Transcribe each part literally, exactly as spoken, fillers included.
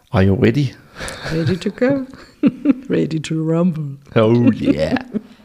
Are you ready? Ready to go? Ready to rumble. Oh yeah.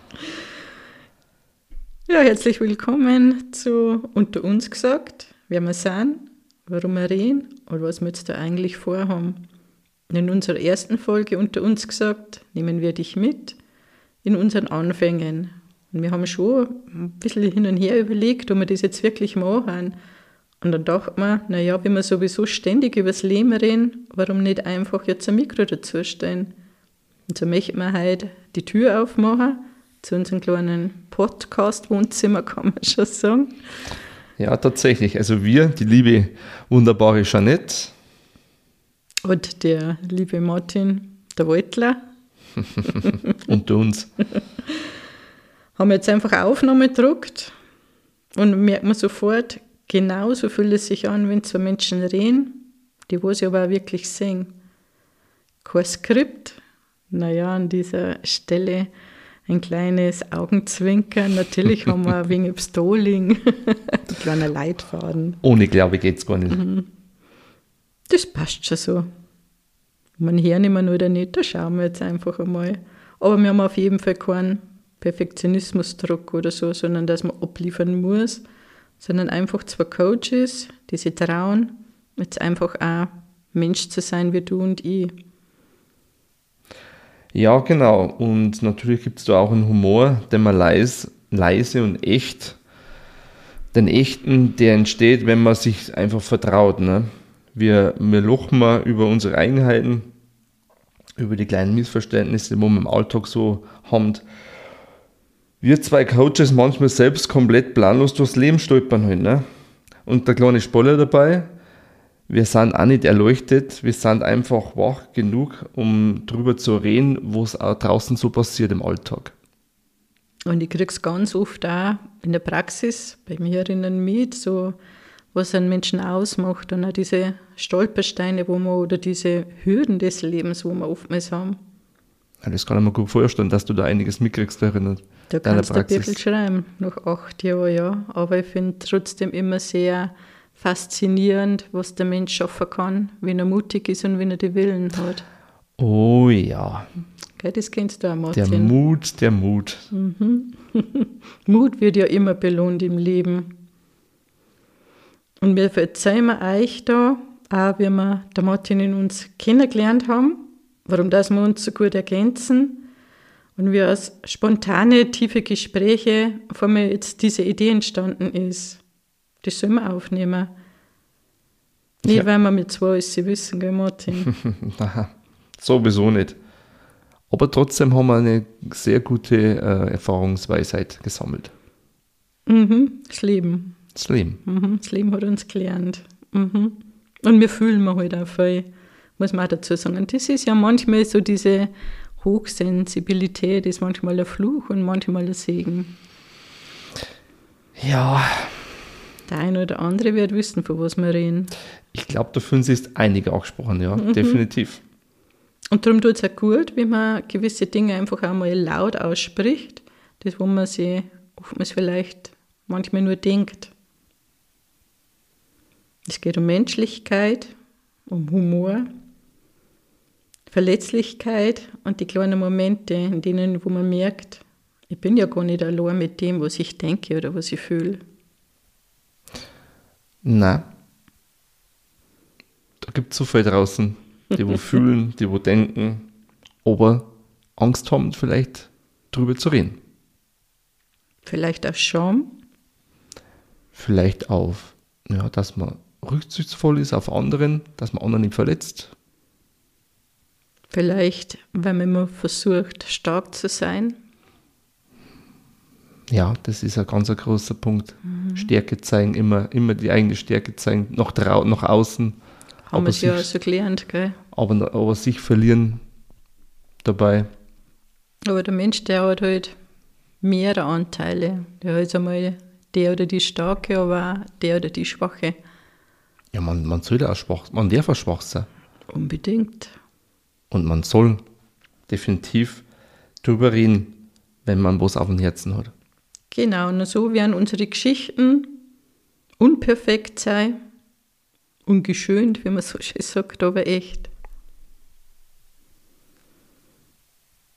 Ja, herzlich willkommen zu Unter uns gesagt, wer wir sind, warum wir reden und was wir jetzt da eigentlich vorhaben. In unserer ersten Folge Unter uns gesagt nehmen wir dich mit in unseren Anfängen. Und wir haben schon ein bisschen hin und her überlegt, ob wir das jetzt wirklich machen. Und dann dachte man, naja, wenn wir sowieso ständig über das Leben reden, warum nicht einfach jetzt ein Mikro dazustellen? Und so möchten wir heute die Tür aufmachen zu unserem kleinen Podcast-Wohnzimmer, kann man schon sagen. Ja, tatsächlich. Also wir, die liebe, wunderbare Jeanette. Und der liebe Martin, der Waldler. Unter uns. Haben jetzt einfach Aufnahme gedruckt und merkt man sofort, genauso fühlt es sich an, wenn zwei Menschen reden, die wo sie aber auch wirklich sehen. Kein Skript. Naja, an dieser Stelle ein kleines Augenzwinkern. Natürlich haben wir ein wenig Stoling, ein kleiner Leitfaden. Ohne Glaube geht es gar nicht. Mhm. Das passt schon so. Man hört immer nur oder nicht, da schauen wir jetzt einfach einmal. Aber wir haben auf jeden Fall keinen Perfektionismusdruck oder so, sondern dass man abliefern muss, sondern einfach zwei Coaches, die sich trauen, jetzt einfach auch Mensch zu sein wie du und ich. Ja, genau. Und natürlich gibt es da auch einen Humor, den man leise, leise und echt, den echten, der entsteht, wenn man sich einfach vertraut. Ne? Wir, wir lachen mal über unsere Eigenheiten, über die kleinen Missverständnisse, wo wir im Alltag so haben. Wir zwei Coaches manchmal selbst komplett planlos durchs Leben stolpern halt, ne? Und der kleine Spoiler dabei, wir sind auch nicht erleuchtet, wir sind einfach wach genug, um drüber zu reden, was auch draußen so passiert im Alltag. Und ich kriege es ganz oft auch in der Praxis bei mir mit, so was einen Menschen ausmacht und auch diese Stolpersteine, wo man, oder diese Hürden des Lebens, wo wir oftmals haben. Ja, das kann ich mir gut vorstellen, dass du da einiges mitkriegst darin. Da kannst du ein bisschen schreiben, nach acht Jahren, ja. Aber ich finde trotzdem immer sehr faszinierend, was der Mensch schaffen kann, wenn er mutig ist und wenn er den Willen hat. Oh ja. Okay, das kennst du auch, Martin. Der Mut, der Mut. Mhm. Mut wird ja immer belohnt im Leben. Und wir erzählen euch da, auch wie wir der Martin in uns kennengelernt haben, warum das wir uns so gut ergänzen. Und wie aus spontane, tiefe Gespräche vor mir jetzt diese Idee entstanden ist. Das sollen wir aufnehmen. Nicht, ja. Weil wir mit zwei alles wissen, gell, Martin? Nein, sowieso nicht. Aber trotzdem haben wir eine sehr gute äh, Erfahrungsweisheit gesammelt. Mhm, das Leben. Das Leben. Mhm, das Leben hat uns gelernt. Mhm. Und wir fühlen wir halt auch viel, muss man auch dazu sagen. Das ist ja manchmal so diese Hochsensibilität, ist manchmal ein Fluch und manchmal ein Segen. Ja. Der eine oder andere wird wissen, von was wir reden. Ich glaube, davon ist einige angesprochen, ja, mhm. Definitiv. Und darum tut es auch gut, wenn man gewisse Dinge einfach auch mal laut ausspricht, das, wo man sich oftmals vielleicht manchmal nur denkt. Es geht um Menschlichkeit, um Humor, Verletzlichkeit und die kleinen Momente, in denen, wo man merkt, ich bin ja gar nicht allein mit dem, was ich denke oder was ich fühle. Nein. Da gibt es so viel draußen, die wo fühlen, die wo denken, aber Angst haben, vielleicht drüber zu reden. Vielleicht auf Scham. Vielleicht auf, ja, dass man rücksichtsvoll ist auf anderen, dass man anderen nicht verletzt. Vielleicht, weil man immer versucht, stark zu sein. Ja, das ist ein ganz ein großer Punkt. Mhm. Stärke zeigen, immer, immer die eigene Stärke zeigen, nach, drau- nach außen. Haben wir es ja so gelernt, gell? Aber, aber sich verlieren dabei. Aber der Mensch, der hat halt mehrere Anteile. Der ist einmal der oder die Starke, aber auch der oder die Schwache. Ja, man, man soll auch schwach, man darf auch schwach sein. Unbedingt. Und man soll definitiv drüber reden, wenn man was auf dem Herzen hat. Genau, und so werden unsere Geschichten unperfekt sein, ungeschönt, wie man so schön sagt, aber echt.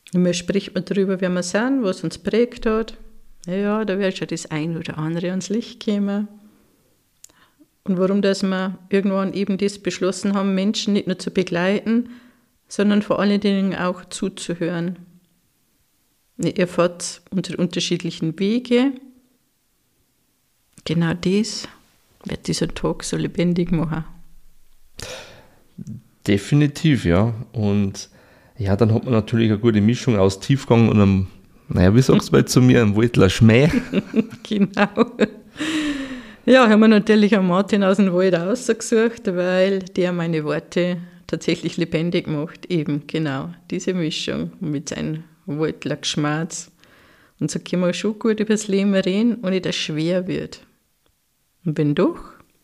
Immer spricht man darüber, wer wir sind, was uns prägt hat. Ja, da wird schon das ein oder andere ans Licht kommen. Und warum, dass wir irgendwann eben das beschlossen haben, Menschen nicht nur zu begleiten, sondern vor allen Dingen auch zuzuhören. Ihr erfahrt unsere unterschiedlichen Wege. Genau das wird dieser Tag so lebendig machen. Definitiv, ja. Und ja, dann hat man natürlich eine gute Mischung aus Tiefgang und einem, naja, wie sagst du mal zu mir, einem Waldler Schmäh. Genau. Ja, haben wir natürlich einen Martin aus dem Wald ausgesucht, weil der meine Worte tatsächlich lebendig macht. Eben, genau, diese Mischung mit seinem Waldler Geschmatz. Und so können wir schon gut über das Leben reden, ohne dass es schwer wird. Und wenn doch,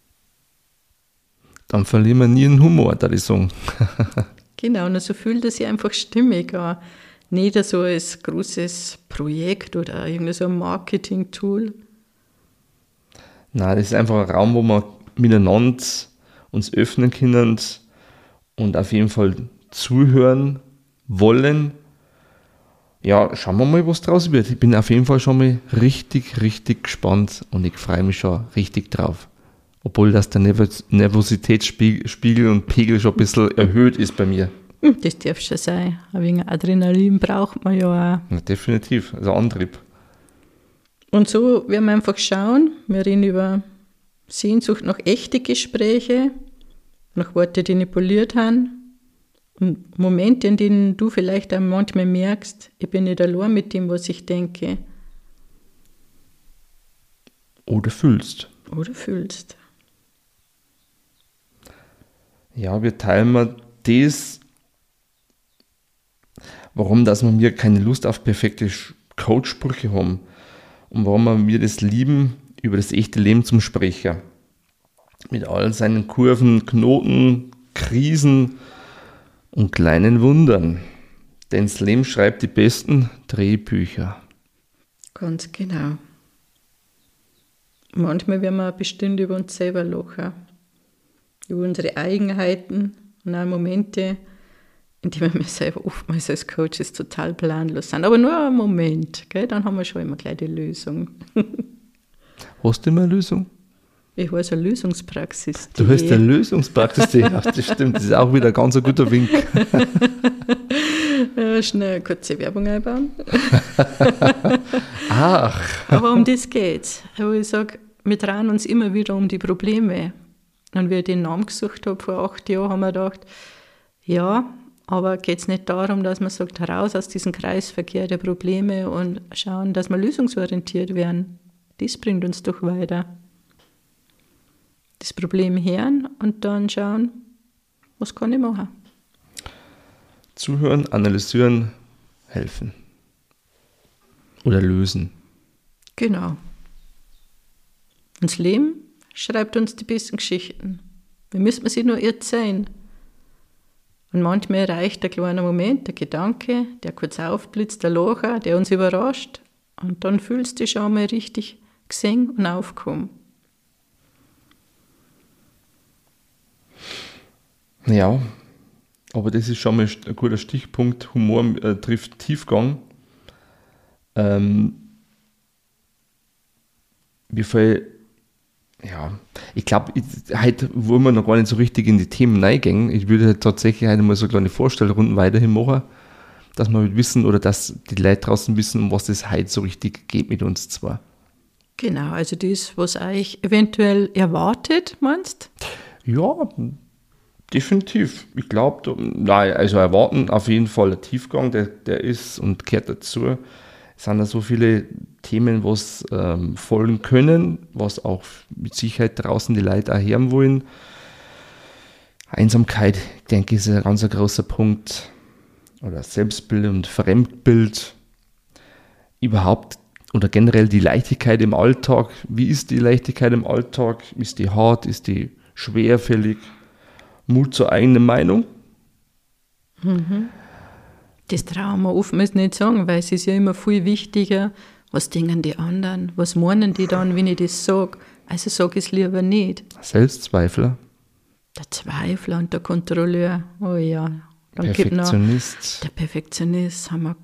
dann verlieren wir nie den Humor, da ich sagen. Genau, und so fühlt es sich einfach stimmig an. Nicht so als großes Projekt oder irgendein so ein Marketing-Tool. Nein, das ist einfach ein Raum, wo wir miteinander uns öffnen können und auf jeden Fall zuhören wollen. Ja, schauen wir mal, was draus wird. Ich bin auf jeden Fall schon mal richtig, richtig gespannt und ich freue mich schon richtig drauf. Obwohl das der Nervositätsspiegel und Pegel schon ein bisschen erhöht ist bei mir. Das darf schon sein. Ein wenig Adrenalin braucht man ja auch. Ja, definitiv, also Antrieb. Und so werden wir einfach schauen. Wir reden über Sehnsucht nach echten Gesprächen, nach Worten, die manipuliert haben. Und Momente, in denen du vielleicht auch manchmal merkst, ich bin nicht allein mit dem, was ich denke. Oder fühlst. Oder fühlst. Ja, wir teilen mal das, warum dass wir mir keine Lust auf perfekte Coachsprüche haben und warum wir das lieben, über das echte Leben zum Sprechen. Mit all seinen Kurven, Knoten, Krisen und kleinen Wundern. Denn das Leben schreibt die besten Drehbücher. Ganz genau. Manchmal werden wir bestimmt über uns selber lachen. Über unsere Eigenheiten und auch Momente, in denen wir selber oftmals als Coaches total planlos sind. Aber nur einen Moment, gell? Dann haben wir schon immer gleich die Lösung. Hast du immer eine Lösung? Ich habe so eine Lösungspraxis. Du hast eine Lösungspraxis, ja, das stimmt. Das ist auch wieder ein ganz guter Wink. Ja, schnell eine kurze Werbung einbauen. Ach. Aber um das geht's. Aber ich sage, wir drehen uns immer wieder um die Probleme. Und wie ich den Namen gesucht habe vor acht Jahren, haben wir gedacht, ja, aber geht es nicht darum, dass man sagt, heraus aus diesem Kreisverkehr der Probleme und schauen, dass wir lösungsorientiert werden. Das bringt uns doch weiter. Das Problem hören und dann schauen, was kann ich machen. Zuhören, analysieren, helfen. Oder lösen. Genau. Und das Leben schreibt uns die besten Geschichten. Wir müssen sie nur erzählen. Und manchmal reicht ein kleiner Moment, der Gedanke, der kurz aufblitzt, der Lacher, der uns überrascht. Und dann fühlst du dich schon mal richtig gesehen und aufgekommen. Ja, aber das ist schon mal ein guter Stichpunkt. Humor äh, trifft Tiefgang. Ähm, wie viel, ja, ich glaube, heute wollen wir noch gar nicht so richtig in die Themen reingehen. Ich würde halt tatsächlich heute mal so kleine Vorstellrunden weiterhin machen, dass wir wissen oder dass die Leute draußen wissen, um was es heute so richtig geht mit uns zwei. Genau, also das, was euch eventuell erwartet, meinst du? Ja, definitiv. Ich glaube, nein, also erwarten auf jeden Fall ein Tiefgang, der, der ist und gehört dazu. Es sind da so viele Themen, was ähm, folgen können, was auch mit Sicherheit draußen die Leute auch hören wollen. Einsamkeit, ich denke, ist ein ganz großer Punkt. Oder Selbstbild und Fremdbild. Überhaupt oder generell die Leichtigkeit im Alltag. Wie ist die Leichtigkeit im Alltag? Ist die hart? Ist die schwerfällig? Mut zur eigenen Meinung? Mhm. Das trauen wir oftmals nicht sagen, weil es ist ja immer viel wichtiger, was denken die anderen, was meinen die dann, wenn ich das sage. Also sage ich es lieber nicht. Selbstzweifler. Der Zweifler und der Kontrolleur, oh ja. Dann Perfektionist. Gibt noch der Perfektionist, haben wir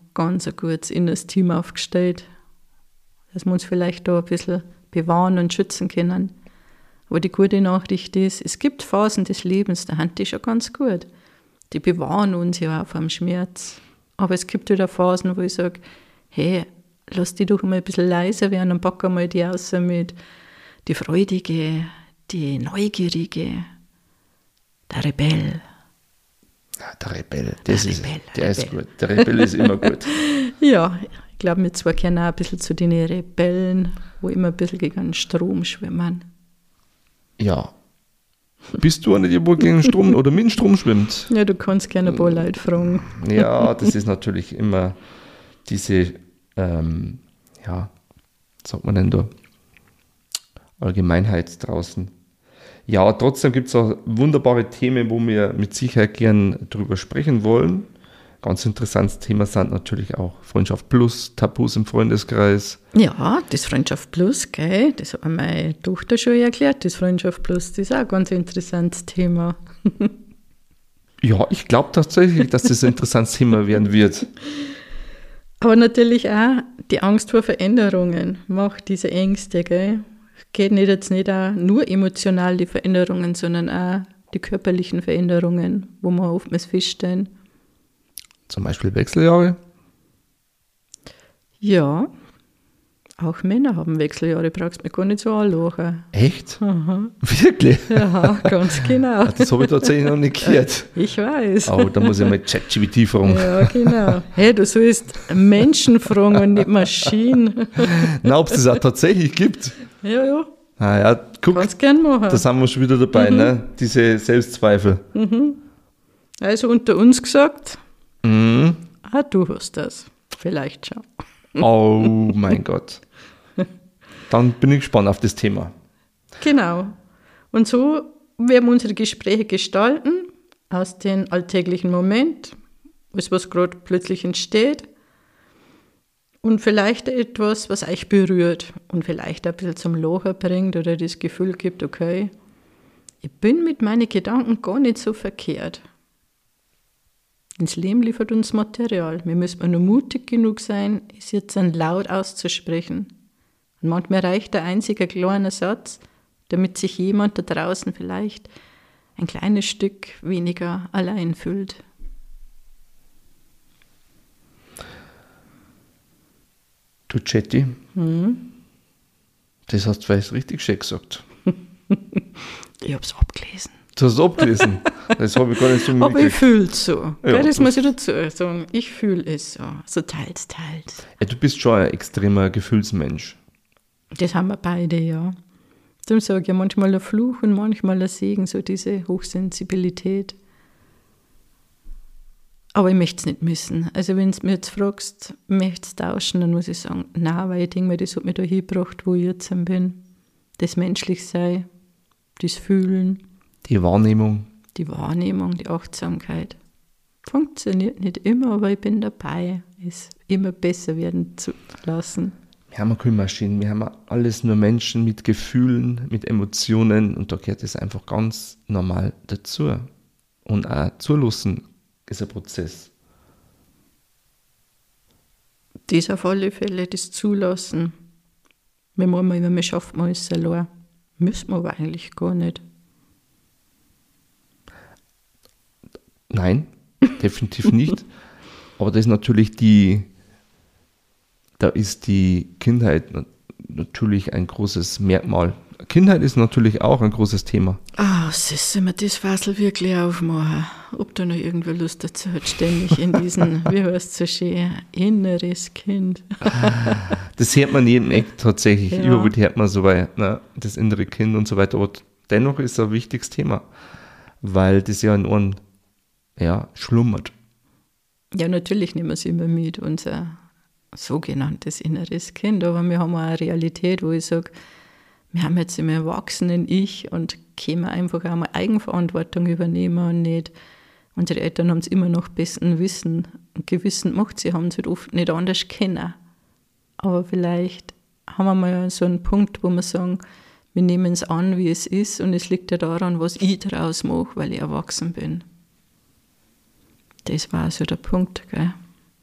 ganz ein gutes inneres Team aufgestellt, dass wir uns vielleicht da ein bisschen bewahren und schützen können. Aber die gute Nachricht ist, es gibt Phasen des Lebens, da haben die schon ganz gut. Die bewahren uns ja auch vom Schmerz. Aber es gibt wieder Phasen, wo ich sage, hey, lass die doch mal ein bisschen leiser werden und pack mal die raus mit die Freudige, die Neugierige, der Rebell. Ja, der Rebell, das der ist, Rebell, der Rebell. ist gut. Der Rebell ist immer gut. Ja, ich glaube, wir zwei kennen auch ein bisschen zu den Rebellen, wo immer ein bisschen gegen den Strom schwimmen. Ja. Bist du eine, die wohl gegen den Strom oder mit dem Strom schwimmt? Ja, du kannst gerne ein paar Leute fragen. Ja, das ist natürlich immer diese, ähm, ja, was sagt man denn da? Allgemeinheit draußen. Ja, trotzdem gibt es auch wunderbare Themen, wo wir mit Sicherheit gern drüber sprechen wollen. Ganz interessantes Thema sind natürlich auch Freundschaft plus, Tabus im Freundeskreis. Ja, das Freundschaft Plus, gell, das hat mir meine Tochter schon erklärt, das Freundschaft Plus, das ist auch ein ganz interessantes Thema. Ja, ich glaube tatsächlich, dass das ein interessantes Thema werden wird. Aber natürlich auch die Angst vor Veränderungen macht diese Ängste, gell. Geht nicht jetzt nicht auch nur emotional die Veränderungen, sondern auch die körperlichen Veränderungen, wo wir oftmals feststellen. Zum Beispiel Wechseljahre? Ja, auch Männer haben Wechseljahre, brauchst du mir gar nicht so anlachen. Echt? Aha. Wirklich? Ja, ganz genau. Das habe ich tatsächlich noch nicht gehört. Ich weiß. Oh, da muss ich mal ChatGPT fragen. Ja, genau. Hey, du sollst Menschen fragen und nicht Maschinen. Na, ob es das auch tatsächlich gibt? Ja, ja. Ah ja, guck, Kannst gern machen. da sind wir schon wieder dabei, mhm. ne? Diese Selbstzweifel. Mhm. Also unter uns gesagt, Mhm. ah, du hast das. Vielleicht schon. Oh mein Gott. Dann bin ich gespannt auf das Thema. Genau. Und so werden wir unsere Gespräche gestalten, aus dem alltäglichen Moment, alles, was gerade plötzlich entsteht. Und vielleicht etwas, was euch berührt und vielleicht ein bisschen zum Lachen bringt oder das Gefühl gibt, okay, ich bin mit meinen Gedanken gar nicht so verkehrt. Das Leben liefert uns Material. Wir müssen nur mutig genug sein, es jetzt dann laut auszusprechen. Und manchmal reicht ein einziger kleiner Satz, damit sich jemand da draußen vielleicht ein kleines Stück weniger allein fühlt. Du Chatty, Hm? das hast du vielleicht richtig schön gesagt. Ich hab's abgelesen. Du hast es abgelesen. Das habe ich gar nicht so Aber ich mitgekriegt. fühle es so. Ja, Gell, das, das- muss ich dazu sagen. Ich fühle es so. So teils, teils. Ja, du bist schon ein extremer Gefühlsmensch. Das haben wir beide, ja. Darum sage ich ja manchmal ein Fluch und manchmal ein Segen, so diese Hochsensibilität. Aber ich möchte es nicht missen. Also wenn du mir jetzt fragst, möchtest du tauschen, dann muss ich sagen, nein, weil ich denke mir, das hat mich da hingebracht, wo ich jetzt bin. Das Menschlichsein, das Fühlen, Die Wahrnehmung. die Wahrnehmung, die Achtsamkeit. Funktioniert nicht immer, aber ich bin dabei, es immer besser werden zu lassen. Wir haben keine Maschinen, wir haben alles nur Menschen mit Gefühlen, mit Emotionen und da gehört es einfach ganz normal dazu. Und auch zulassen ist ein Prozess. Das auf alle Fälle, das Zulassen. Wenn man immer, wir schafft man es allein. Müssen wir aber eigentlich gar nicht. Nein, definitiv nicht. Aber das ist natürlich die, da ist die Kindheit na- natürlich ein großes Merkmal. Kindheit ist natürlich auch ein großes Thema. Ah, soll wir das Fassel wirklich aufmachen? Ob da noch irgendwer Lust dazu hat, ständig in diesen, wie heißt es so schön, inneres Kind. Das hört man jeden Eck tatsächlich. Ja. Überall hört man so weit, ne, das innere Kind und so weiter. Aber dennoch ist es ein wichtiges Thema, weil das ja in Ohren ja, schlummert. Ja, natürlich nehmen wir es immer mit, unser sogenanntes inneres Kind, aber wir haben auch eine Realität, wo ich sage, wir haben jetzt im erwachsenen Ich und können einfach auch mal Eigenverantwortung übernehmen und nicht, unsere Eltern haben es immer noch besten Wissen und Gewissen gemacht, sie haben es halt oft nicht anders kennen. Aber vielleicht haben wir mal so einen Punkt, wo wir sagen, wir nehmen es an, wie es ist und es liegt ja daran, was ich daraus mache, weil ich erwachsen bin. Das war so der Punkt, gell?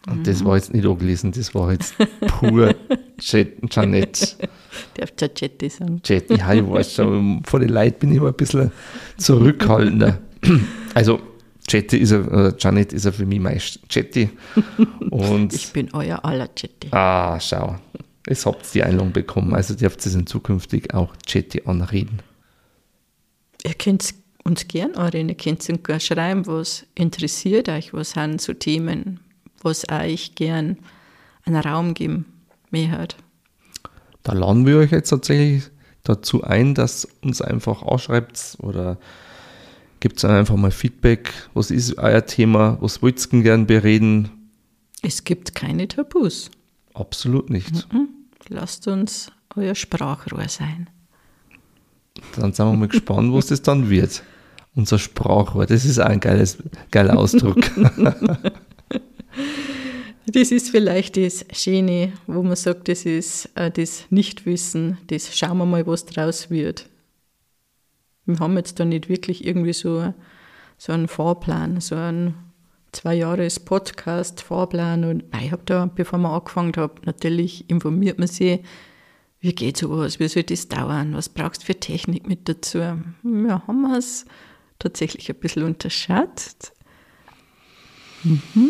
Und das war jetzt nicht angelesen, das war jetzt pur Jeanette. Darfst du Jetty sagen? Jetty, ja, ich weiß schon, vor den Leuten bin ich immer ein bisschen zurückhaltender. Also, Jetty ist er, äh, Jeanette ist er für mich meist Jetty. Und ich bin euer aller Jetty. Ah, schau. Jetzt habt ihr die Einladung bekommen, also dürft ihr es in zukünftig auch Jetty anreden. Ihr könnt uns gern anreden, ihr könnt uns gerne schreiben, was interessiert euch, was sind so Themen, was euch gern einen Raum geben möchtet. Da laden wir euch jetzt tatsächlich dazu ein, dass uns einfach anschreibt oder gibt es einfach mal Feedback, was ist euer Thema, was wollt ihr gern bereden? Es gibt keine Tabus. Absolut nicht. Mhm. Lasst uns euer Sprachrohr sein. Dann sind wir mal gespannt, was das dann wird. Unser Sprachrohr, das ist auch ein geiles, geiler Ausdruck. Das ist vielleicht das Schöne, wo man sagt, das ist äh, das Nichtwissen, das schauen wir mal, was draus wird. Wir haben jetzt da nicht wirklich irgendwie so, so einen Fahrplan, so einen Zwei-Jahres-Podcast-Fahrplan. Und ich habe da, bevor wir angefangen haben, natürlich informiert man sich, wie geht sowas, wie soll das dauern, was brauchst du für Technik mit dazu. Ja, haben wir es tatsächlich ein bisschen unterschätzt. Mhm.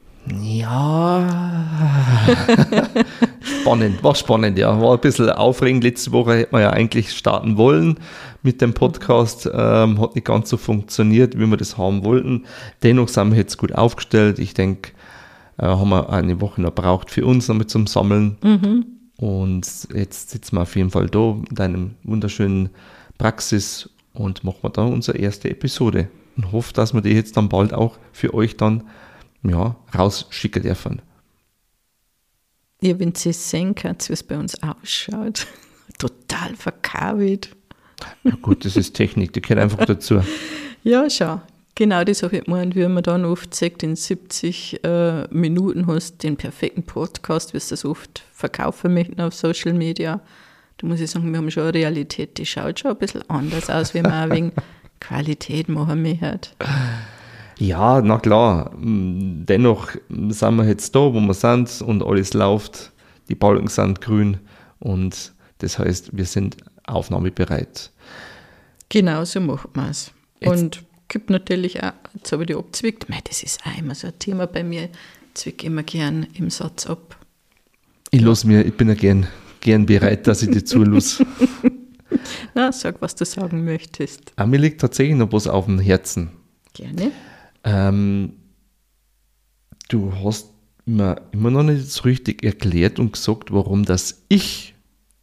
Ja, spannend, war spannend, ja. War ein bisschen aufregend. Letzte Woche hätten wir ja eigentlich starten wollen mit dem Podcast. Ähm, hat nicht ganz so funktioniert, wie wir das haben wollten. Dennoch sind wir jetzt gut aufgestellt. Ich denke, äh, haben wir eine Woche noch braucht für uns noch mit zum Sammeln. Mhm. Und jetzt sitzen wir auf jeden Fall da in deinem wunderschönen Praxis und machen wir da unsere erste Episode. Und hoffe, dass wir die jetzt dann bald auch für euch dann ja, rausschicken dürfen. Ja, wenn Sie sehen könnt, wie es bei uns ausschaut. Total verkabelt. Ja gut, das ist Technik, die gehört einfach dazu. Ja, schau. Genau das habe ich gemeint, wie man dann oft sagt, in siebzig äh, Minuten hast du den perfekten Podcast, wie sie das oft verkaufen möchten auf Social Media. Da muss ich sagen, wir haben schon eine Realität, die schaut schon ein bisschen anders aus, wie man auch wegen Qualität machen möchte. Ja, na klar. Dennoch sind wir jetzt da, wo wir sind und alles läuft. Die Balken sind grün und das heißt, wir sind aufnahmebereit. Genau so macht man es. Und gibt natürlich auch, jetzt habe ich die abgezwickt, mei, das ist auch immer so ein Thema bei mir, ich zwicke immer gern im Satz ab. Ich lasse mir, ich bin ja gern, gern bereit, dass ich dir zulasse. Na, sag, was du sagen möchtest. Aber mir liegt tatsächlich noch was auf dem Herzen. Gerne. Ähm, du hast mir immer noch nicht so richtig erklärt und gesagt, warum das Ich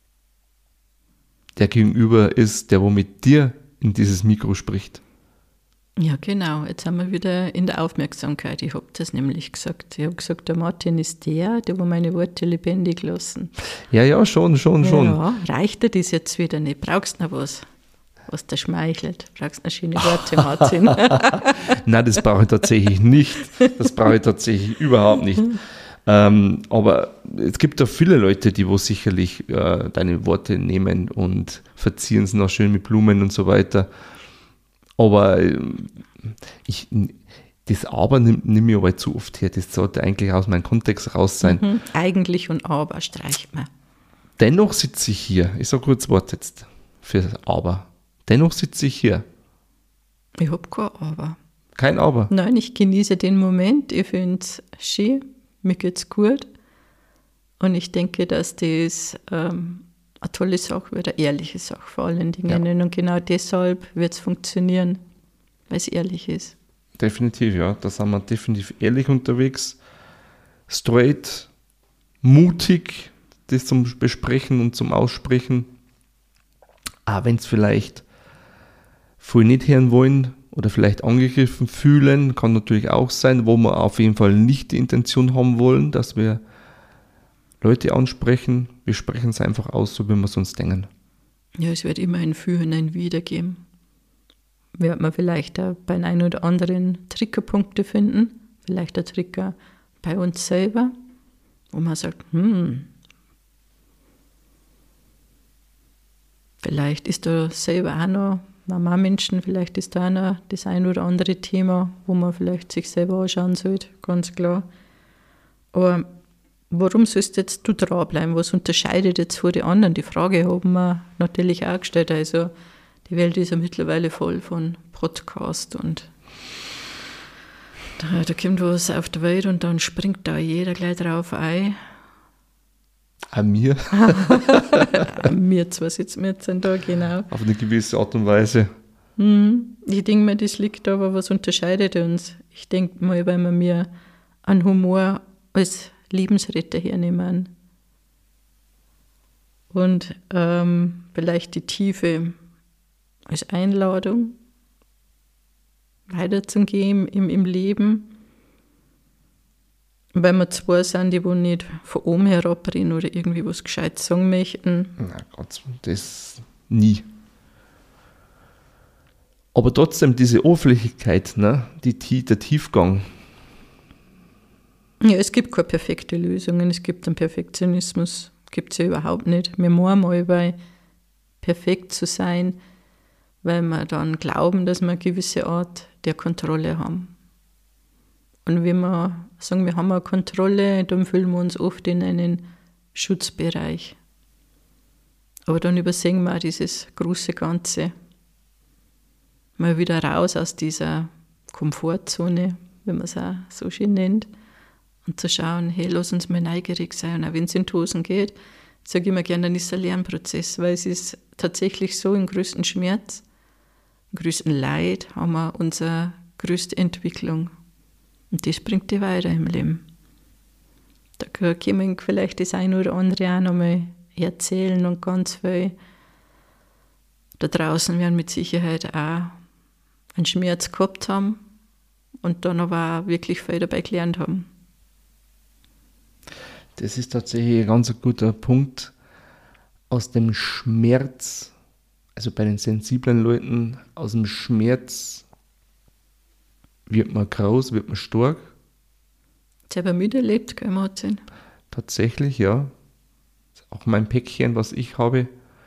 der Gegenüber ist, der wo mit dir in dieses Mikro spricht. Ja, genau. Jetzt sind wir wieder in der Aufmerksamkeit. Ich habe das nämlich gesagt. Ich habe gesagt, der Martin ist der, der wo meine Worte lebendig lassen. Ja, ja, schon, schon, schon. Ja, reicht dir das jetzt wieder nicht? Brauchst du noch was, was dir schmeichelt? Brauchst du noch schöne Worte, Martin? Nein, das brauche ich tatsächlich nicht. Das brauche ich tatsächlich überhaupt nicht. Ähm, aber es gibt da viele Leute, die wo sicherlich äh, deine Worte nehmen und verzieren sie noch schön mit Blumen und so weiter. Aber äh, ich, das Aber nimmt nimm mir aber zu oft her. Das sollte eigentlich aus meinem Kontext raus sein. Mhm, eigentlich und Aber streicht man. Dennoch sitze ich hier. Ich sage kurz Wort jetzt für Aber. Dennoch sitze ich hier. Ich habe kein Aber. Kein Aber? Nein, ich genieße den Moment. Ich finde es schön. Mir geht's gut. Und ich denke, dass das ähm, eine tolle Sache wird, eine ehrliche Sache vor allen Dingen. Ja. Und genau deshalb wird es funktionieren, weil es ehrlich ist. Definitiv, ja. Da sind wir definitiv ehrlich unterwegs. Straight, mutig, das zum Besprechen und zum Aussprechen. Auch wenn es vielleicht viele nicht hören wollen oder vielleicht angegriffen fühlen, kann natürlich auch sein, wo wir auf jeden Fall nicht die Intention haben wollen, dass wir Leute ansprechen. Wir sprechen es einfach aus, so wie wir es uns denken. Ja, es wird immer ein Für und ein Wider geben. Wird man vielleicht auch bei einem oder anderen Triggerpunkte finden, vielleicht der Trigger bei uns selber, wo man sagt, hm, vielleicht ist da selber auch noch Mama-Menschen, vielleicht ist da auch noch das ein oder andere Thema, wo man vielleicht sich selber anschauen sollte, ganz klar. Aber warum sollst jetzt du dranbleiben? Was unterscheidet jetzt von den anderen? Die Frage haben wir natürlich auch gestellt. Also die Welt ist ja mittlerweile voll von Podcasts und da, da kommt was auf die Welt und dann springt da jeder gleich drauf ein. An mir? An mir zwar sitzen wir jetzt da, genau. Auf eine gewisse Art und Weise. Hm, ich denke mir, das liegt aber, was unterscheidet uns? Ich denke mal, weil wir mir an Humor als Lebensretter hernehmen. Und ähm, vielleicht die Tiefe als Einladung weiterzugehen im, im Leben. Weil wir zwei sind, die wo nicht von oben herabreden oder irgendwie was Gescheites sagen möchten. Na Gott, das nie. Aber trotzdem diese Oberflächlichkeit, ne? die, der Tiefgang. Ja, es gibt keine perfekte Lösungen, es gibt einen Perfektionismus, gibt es ja überhaupt nicht. Wir meinen mal bei perfekt zu sein, weil wir dann glauben, dass wir eine gewisse Art der Kontrolle haben. Und wenn wir sagen, wir haben eine Kontrolle, dann fühlen wir uns oft in einen Schutzbereich. Aber dann übersehen wir auch dieses große Ganze. Mal wieder raus aus dieser Komfortzone, wenn man es auch so schön nennt. Und zu schauen, hey, lass uns mal neugierig sein. Und auch wenn es in die Hosen geht, sage ich immer gerne, dann ist es ein Lernprozess, weil es ist tatsächlich so, im größten Schmerz, im größten Leid haben wir unsere größte Entwicklung. Und das bringt dich weiter im Leben. Da können wir vielleicht das eine oder andere auch nochmal erzählen und ganz viel da draußen werden mit Sicherheit auch einen Schmerz gehabt haben und dann aber auch wirklich viel dabei gelernt haben. Das ist tatsächlich ein ganz guter Punkt. Aus dem Schmerz, also bei den sensiblen Leuten, aus dem Schmerz wird man groß, wird man stark. Selber müde erlebt, gell, Martin? Tatsächlich, ja. Auch mein Päckchen, was ich habe,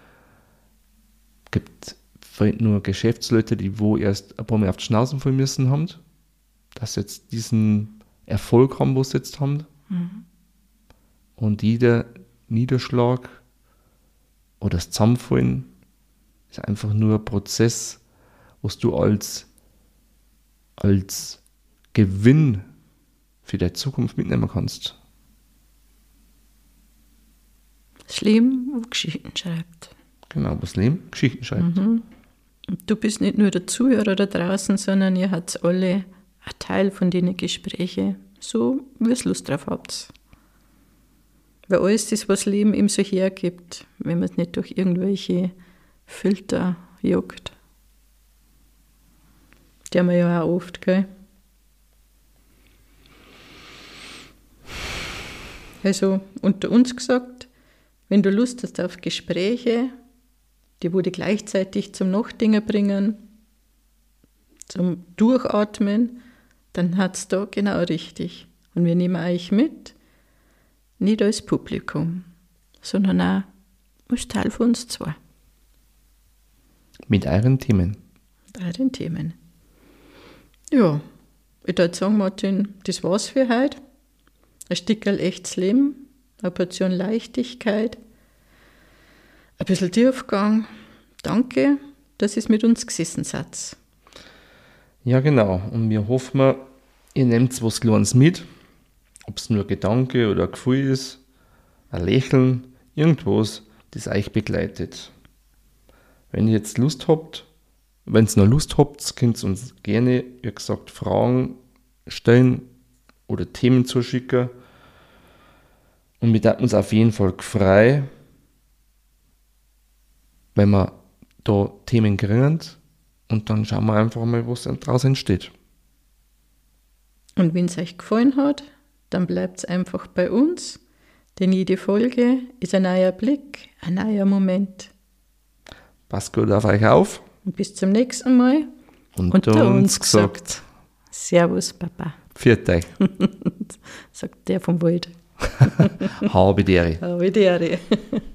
gibt vielleicht nur Geschäftsleute, die wo erst ein paar Mal auf die Schnauze fallen müssen haben, dass sie jetzt diesen Erfolg haben, was sie jetzt haben. Mhm. Und jeder Niederschlag oder das Zusammenfallen ist einfach nur ein Prozess, was du als, als Gewinn für deine Zukunft mitnehmen kannst. Das Leben, wo Geschichten schreibt. Genau, das Leben Geschichten schreibt. Mhm. Und du bist nicht nur der Zuhörer da draußen, sondern ihr habt alle ein Teil von den Gesprächen, so wie ihr Lust drauf habt. Weil alles das, was Leben ihm so hergibt, wenn man es nicht durch irgendwelche Filter jagt. Die haben wir ja auch oft, gell? Also unter uns gesagt, wenn du Lust hast auf Gespräche, die wo dich gleichzeitig zum Nachdenken bringen, zum Durchatmen, dann hat es da genau richtig. Und wir nehmen euch mit, nicht als Publikum, sondern auch als Teil von uns zwei. Mit euren Themen. Mit euren Themen. Ja, ich würde sagen, Martin, das war's für heute. Ein Stückchen echtes Leben, eine Portion Leichtigkeit, ein bisschen Tiefgang. Danke, dass ihr mit uns gesessen seid. Ja, genau. Und wir hoffen, ihr nehmt was Kleines mit. Ob es nur ein Gedanke oder ein Gefühl ist, ein Lächeln, irgendwas, das euch begleitet. Wenn ihr jetzt Lust habt, wenn ihr noch Lust habt, könnt ihr uns gerne, wie gesagt, Fragen stellen oder Themen zuschicken. Und wir würden uns auf jeden Fall freuen, wenn wir da Themen kriegen. Und dann schauen wir einfach mal, was daraus entsteht. Und wenn es euch gefallen hat, dann bleibt es einfach bei uns, denn jede Folge ist ein neuer Blick, ein neuer Moment. Passt gut auf euch auf. Und bis zum nächsten Mal. Und unter uns gesagt. Servus, Papa. Pfiat euch. Sagt der vom Wald. Habe Dere. Habe Dere.